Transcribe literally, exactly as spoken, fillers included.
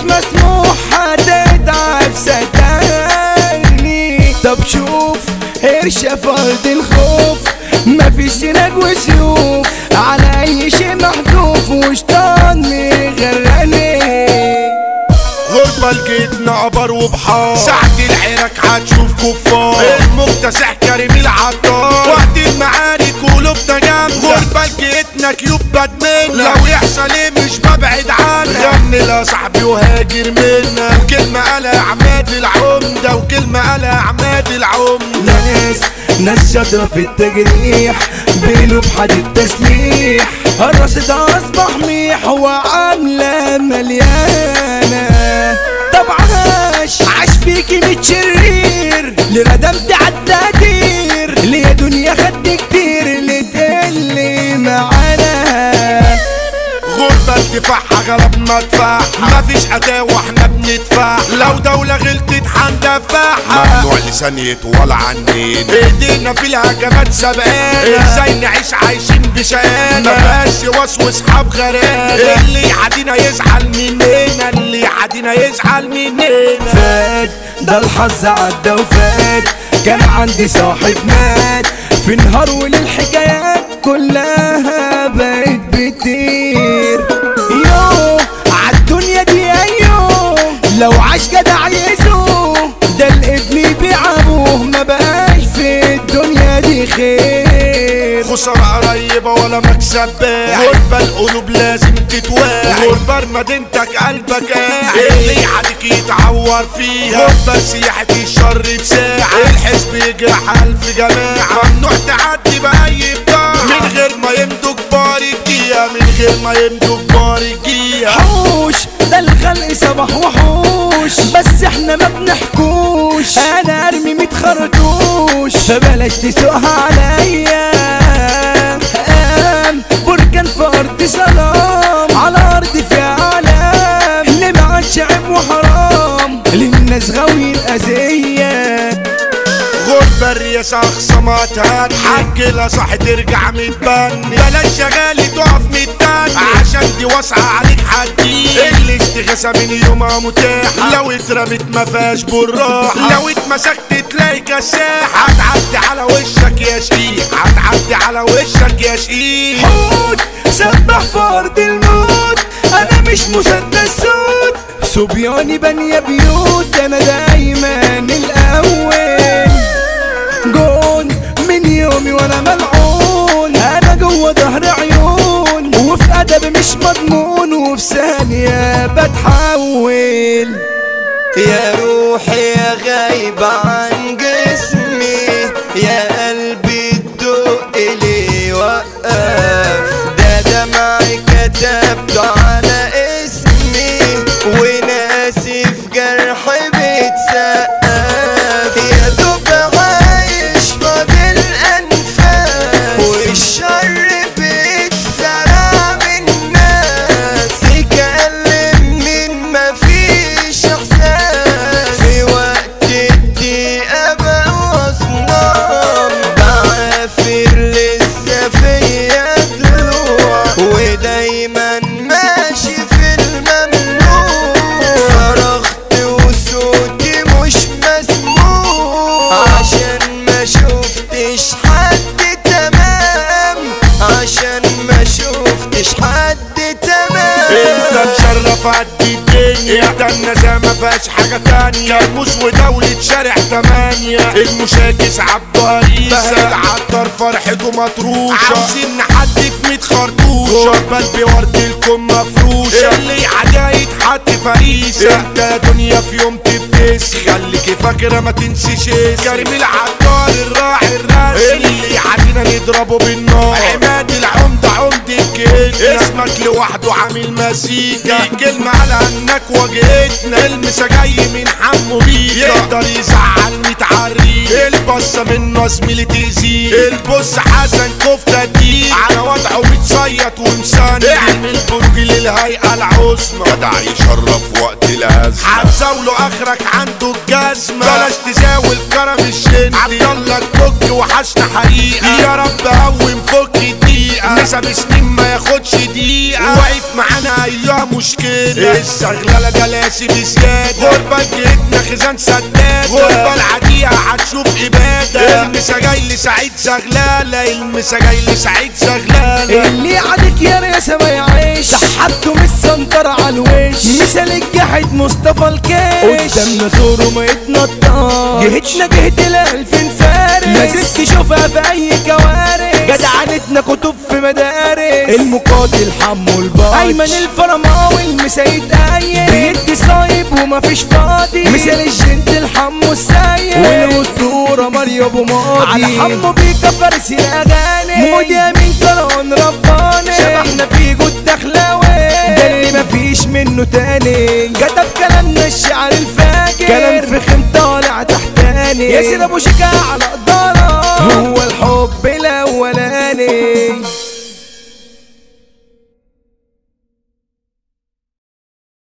مسموح هتتعب صدقني. طب شوف قرشة فرد الخوف، مفيش سناج وسيوف، على اي شيء محذوف وشطان مغرقني. غربة لقيتنا عبر وبحار، ساعة العراك هتشوف كفار، المكتسح كريم العطار، وقت المعارك قلوبنا جامدة. غربة لقيتنا كيوب بدمنا، لو يحصل ايه مش ببعد عنك. غني لا صاحبي وهاجر منا، وكلمة قالها عماد العمدة، وكلمة قالها عماد العمدة. ناس ناس شاطرة في التجريح، بيلو بحديد تسليح، الرصيد اصبح ميح وعاملة مليانة. طب عاش عاش فيكي متشرير، اللي ندمت عالتقدير، اللي يا دنيا خد كتير، اللي تقلي معانا. غربة دفاعها غلبنا دفاعها، مفيش قتاوة احنا بندفع، لو دولة غلطت هندفعها. ممنوع لسان يطول عنين، ايدينا في الهجمات سبقانا، ازاي نعيش عايشين بشقانا، مبقاش وسوس حاب غرقانا. اللي يعادينا يزعل مننا، اللي يعادينا يزعل مننا. فات ده الحظ عدى وفات، كان عندي صاحب مات، في نهار وللحكايات كلها بقت بتطير. يو عالدنيا دي ايوه، لو عاش جدع يسوه، ده الابن يبيع ابوه، ما بقاش في الدنيا دي خير. خسارة قريبة ولا مكسب باع، غربة القلوب لازم تتواعي، غربة مدينتك قلبك قاعد، اللي يعاديك يتعور فيها، غربة سياحة الشر بساعة، الحزب يجرح ألف جماعة. ممنوع تعدي بأي بتاع، من غير ما يمدوا كبار الجية، من غير ما يمدوا كبار الجية. حوش ده الخلق صباح وحوش، بس احنا ما بنحكوش، انا ارمي ميت خرطوش، فبلاش تسوقها عليا. قام بركان في ارض سلام، على ارض فيها علام، اللي ما عادش عيب وحرام، للناس غاوي الاذية. غربة الرياسة أخصاماتها، حجلها صح ترجع متبني، بلاش شغالي تقف متاني، عشان دي واسعة عليك حديد. الاستغاثة من يومها متاحة، لو اترمت مفيهاش بالراحة، لو اتمسكت تلاقي كساحة، هتعدي على وشك يا شقيق، هتعدي على وشك يا شقيق. حوت سبح في ارض الموت، انا مش مسدس سود، صبياني بني بيوت، انا دايما الاول. جون من يومي وانا ملعون، انا جوه ظهر عيون، وفي ادب مش مضمون، وفي ثانية بتحول. يا روحي يا غايبة عن جسمي، يا قلبي الدق لي وقف، ده دمعي كتبته على اسمي، وناسي في جرحي بيتسقف. يا دوب عايش فاضل انفاس، والشر بيتزرع من الناس، يكلم من مفيش احساس، في وقت الضيقة بقوا اصنام، بعافر لسه فيا دلوع، ودايما ماشي في الممنوع، صرخت وصوتي مش مسموع، عشان ما شفتش حد تمام، عشان ما شفتش حد تمام. انت مشرف قد الدنيا، انت النزاهة مفيهاش حاجة تانية، كرموز ودولة شارع تمانية، المشاكس عبده هريسة، العطار فرحته مطروشة، عاوزين نحدي في ميت خرطوشة، بل بورد الكم مفروشة، اللي عدا يتحط فريسة. انت يا دنيا في يوم تبتس، خليكي فاكرة ما تنسيش كريم العطار الراعي الرسمي، اللي عادينا نضربه بالنار، عماد العمدة عمدة الكيد، اسمك لوحده عامل مزيكا، كلمة على انك واجهتنا، المسا جاي من حمو بيكا، يقدر يزعل متعريف، البصة منه زميلي تأذيه، البص حسن كفتة دي، على وضعه متصيط ومسند، اعمل برج للهيئة العظمى، جدع يشرف وقت الأزمة، هتزاوله اخرك عنده الجزمة، بلاش تزاول كرم الشندي، عبدالله الكوك وحشنا حقيقة، يا رب هون فك الدقيقة، حقيقة نسب سنين ما ياخدش دقيقة واقف معانا ايها مشكلة الشغلة جلاسي بزيادة غربة جيتنا خزان سدادة غربة العادية هتشوف ابادة المسا جاي لسعيد زغلالة المسا جاي لسعيد زغلالة اللي عليك يا رياسة ما يعيش سحبته من السنتر على الوش مثل الجحد مصطفى الكيش قدامنا زوره ما يتنطاش جهتنا جهد الالفين فارس لازم تشوفها في اي كوارث جدعنتنا كتب في مدارس المقاتل حمو الباش ايمن الفرماوي المسيد قايم بيدي صايب ومفيش فاضي مثل الجنت الحمو السايب والاسطوره ماريو ابو ماضي على حمو بيكا فارس الاغاني مودي امين كرهان رباني شبحنا في جود دخلاوي ده اللي مفيش منه تاني كتب كلامنا الشعر الفاجر كلام في خيم طالع تحتاني ياسر ابو شيكا على قدام